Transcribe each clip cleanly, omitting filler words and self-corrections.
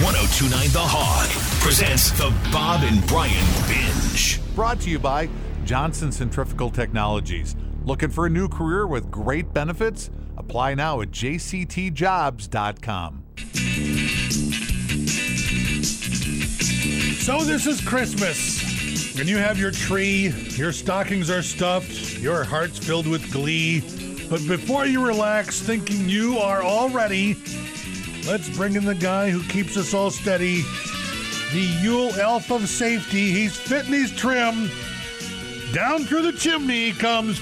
1029 The Hog presents the Bob and Brian Binge. Brought to you by Johnson Centrifugal Technologies. Looking for a new career with great benefits? Apply now at jctjobs.com. So this is Christmas, and you have your tree, your stockings are stuffed, your heart's filled with glee. But before you relax thinking you are all ready, let's bring in the guy who keeps us all steady, the Yule elf of safety. He's fit and he's trim. Down through the chimney comes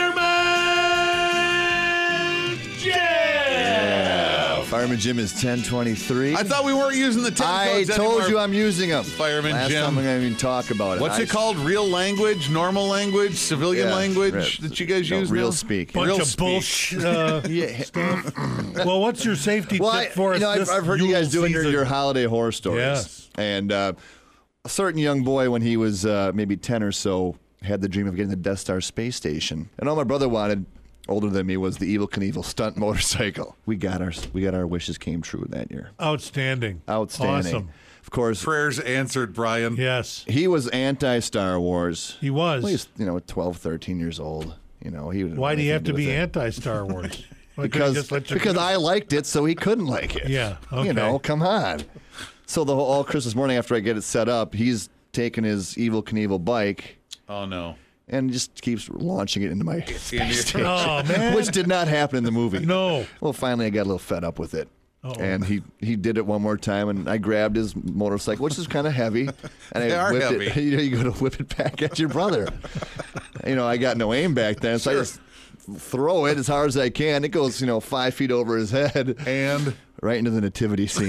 Fireman Jim! Fireman Jim is 1023. I thought we weren't using the 10 I codes told anymore. you I'm using them. Fireman Last Jim. time I'm going to even talk about it. What's it called? Real language, normal language, civilian language that you guys use real now? speak. Bunch Real of speak. bullshit stuff. Well, what's your safety tip for us this I've heard you guys Yule doing season? your holiday horror stories. Yes. And a certain young boy, when he was maybe 10 or so, had the dream of getting the Death Star space station. And all my brother wanted, older than me, was the Evel Knievel stunt motorcycle. We got our wishes came true that year. Outstanding. Awesome. Of course, Prayers answered, Brian. Yes. he was anti-Star Wars. He was. Well, he's 12, 13 years old. Why do you have to be anti-Star Wars? Why couldn't you just let your Because I liked it, so he couldn't like it. Yeah, okay. Come on. So all Christmas morning after I get it set up, he's taking his Evel Knievel bike Oh, no. and just keeps launching it into my space station, Oh, man. which did not happen in the movie. No. Well, finally I got a little fed up with it. Uh-oh. And he did it one more time, and I grabbed his motorcycle, which is kind of heavy, and They I are whipped heavy. it. You go to whip it back at your brother. I got no aim back then, so I just throw it as hard as I can. It goes 5 feet over his head And right into the nativity scene.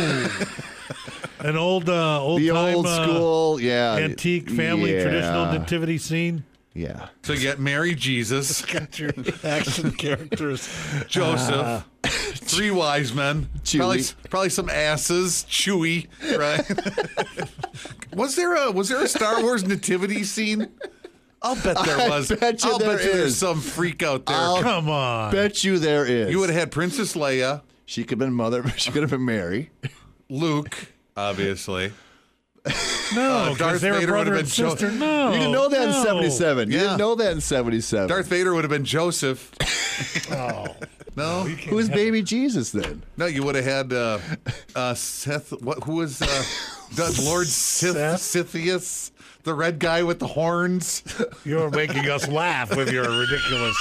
An old The time, old school, antique family yeah. traditional nativity scene. Yeah. so you get Mary Jesus, Got your action characters. Joseph, three wise men, Chewie. probably some asses, Chewie, right? was there a Star Wars nativity scene? I'll bet there was. bet you I'll there bet you there's is. some freak out there. Come on. Bet you there is. You would have had Princess Leia, She could have been mother. She could have been Mary. Luke, obviously. No, Darth because they were Vader would brother have and been Jo- sister. No. You didn't know that in no. 77. You Yeah. didn't know that in 77. Darth Vader would have been Joseph. Oh. No, Who's baby Jesus then? no, you would have had Seth. Who was Lord Scythius, the red guy with the horns? You're making us laugh with your ridiculous.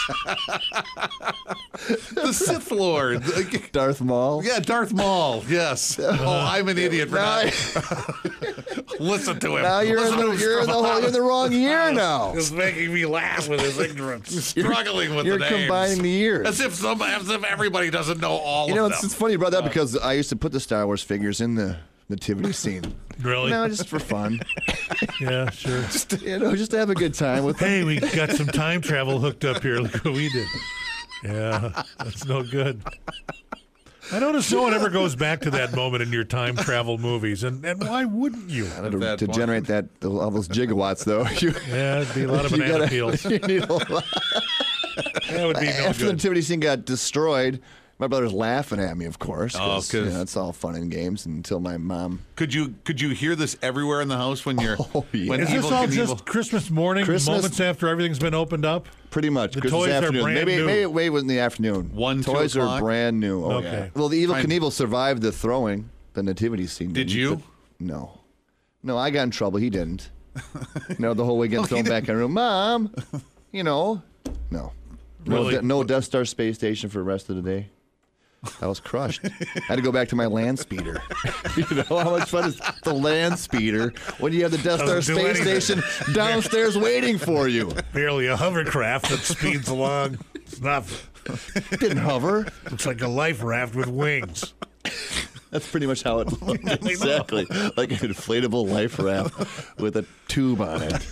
The Sith Lord. Darth Maul? Yeah, Darth Maul. Yes. Oh, I'm an idiot for Now, not. Listen to him. now you're Listen to him you're in the wrong year now. It's making me laugh with his ignorance. struggling with You're the names. combining the years. As if everybody doesn't know all of them. It's funny you brought that up because I used to put the Star Wars figures in the nativity scene. Really? No, just for fun. Yeah, sure. just to have a good time with them. Hey, we got some time travel hooked up here. Look what we did. Yeah, that's no good. I notice no one ever goes back to that moment in your time travel movies, and why wouldn't you? that To point. generate all those gigawatts, though, Yeah, it'd be a lot of banana peels. you need a lot. That would be no After the good. nativity scene got destroyed, my brother's laughing at me, of course. Oh, 'cause- it's all fun and games until my mom. Could you hear this everywhere in the house when you're yeah. when Is this Evel all Knievel- just Christmas morning, Christmas- moments after everything's been opened up? Pretty much. The Christmas toys are afternoon. brand maybe new. maybe it was in the afternoon. 1, 2 toys o'clock? are brand new. Oh, Okay. yeah. Well, the Evel Fine. Knievel survived the throwing, the nativity scene. Did didn't, you? but- No. No, I got in trouble. He didn't. No, the whole way getting thrown back in the room. Mom, no. Really? No Death Star space station for the rest of the day. I was crushed. I had to go back to my land speeder. How much fun is the land speeder when you have the Death Star Doesn't do space anything. station downstairs waiting for you? Barely a hovercraft that speeds along. It's nothing. It didn't hover. Looks like a life raft with wings. That's pretty much how it looked. Exactly. Like an inflatable life raft with a tube on it.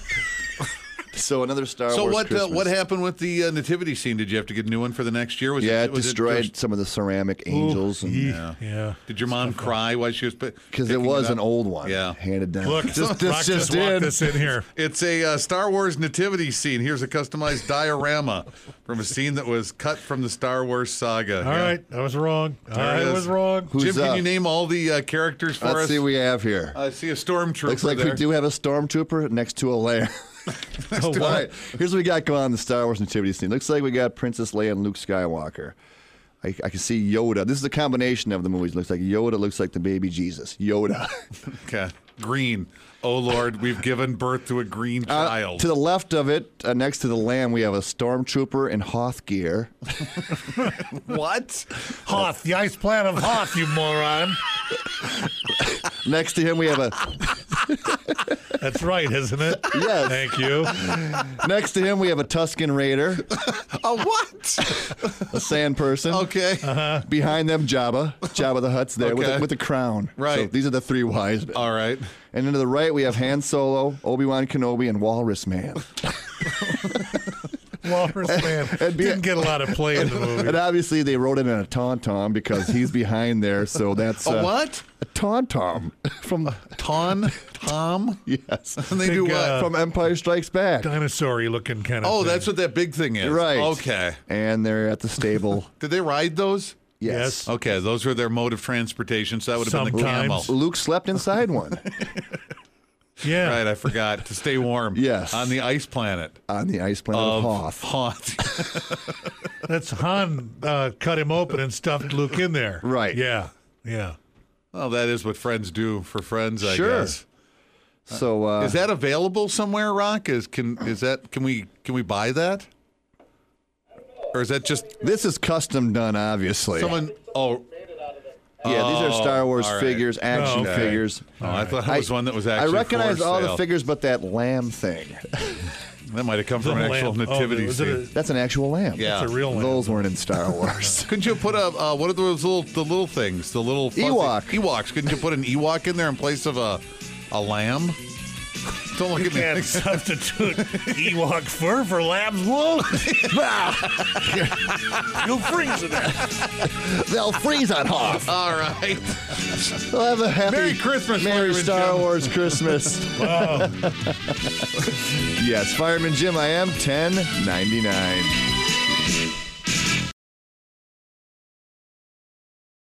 So another Star So Wars Christmas. what happened with the nativity scene? Did you have to get a new one for the next year? Was It was destroyed just- some of the ceramic angels. Yeah. Did your mom cry while she was Because it was an old one. Yeah. Handed down. Look, this Brock just walked in. this in here. It's a Star Wars nativity scene. Here's a customized diorama from a scene that was cut from the Star Wars saga. All right, I was wrong. There it is. wrong. Who's Jim, can up? you name all the characters for us? Let's see what we have here. I see a stormtrooper Looks like there. we do have a stormtrooper next to a lamb. All right, here's what we got going on in the Star Wars nativity scene. Looks like we got Princess Leia and Luke Skywalker. I can see Yoda. This is a combination of the movies. Looks like Yoda. Looks like the baby Jesus. Yoda. Okay. Green. Oh, Lord, we've given birth to a green child. To the left of it, next to the lamb, we have a stormtrooper in Hoth gear. What? Hoth, the ice planet of Hoth, you moron. Next to him, we have a That's right, isn't it? Yes. Thank you. next to him we have a Tusken Raider, A what? a sand person. Okay. Behind them, Jabba the Hutt's there Okay. with a crown. Right. So these are the three wise men. All right. And then to the right, we have Han Solo, Obi-Wan Kenobi, and Walrus Man. Walrus Man didn't get a lot of play in the movie. And obviously, they wrote it in a tauntaun because he's behind there. So that's A what? A tauntaun from Tom? yes, And they do Think, what? from Empire Strikes Back. Dinosaur-y looking kind of Oh, thing. that's what that big thing is. Right. Okay. And they're at the stable. Did they ride those? Yes. Okay, those were their mode of transportation, so that would have been the Sometimes. camel. Luke slept inside one Yeah. Right, I forgot. To stay warm. Yes. On the ice planet on the ice planet of Hoth. Hoth. That's Han cut him open and stuffed Luke in there. Right. Yeah. Yeah. Well, that is what friends do for friends, I Sure. guess. So Is that available somewhere, Rock? Can we buy that? Or is that just this is custom done, obviously. someone? Oh, Yeah, these are Star Wars all right. figures, action Okay. figures. I thought it was one that was actually. I recognize for all the sale. figures, but that lamb thing. That might have come from The an actual lamb. nativity was it scene. That's an actual lamb. Yeah. It's a real lamb. Those weren't in Star Wars. Couldn't you put a what are those little things? The little fuzzy- Ewok. Ewoks. Couldn't you put an Ewok in there in place of a lamb? Don't look You at me. can't substitute Ewok fur for lamb's wool. You'll freeze it. They'll freeze on Hoth. All right. They'll have a happy Merry Christmas, Merry Fireman Star Jim. Wars Christmas. Wow. Yes, Fireman Jim, I am 1099.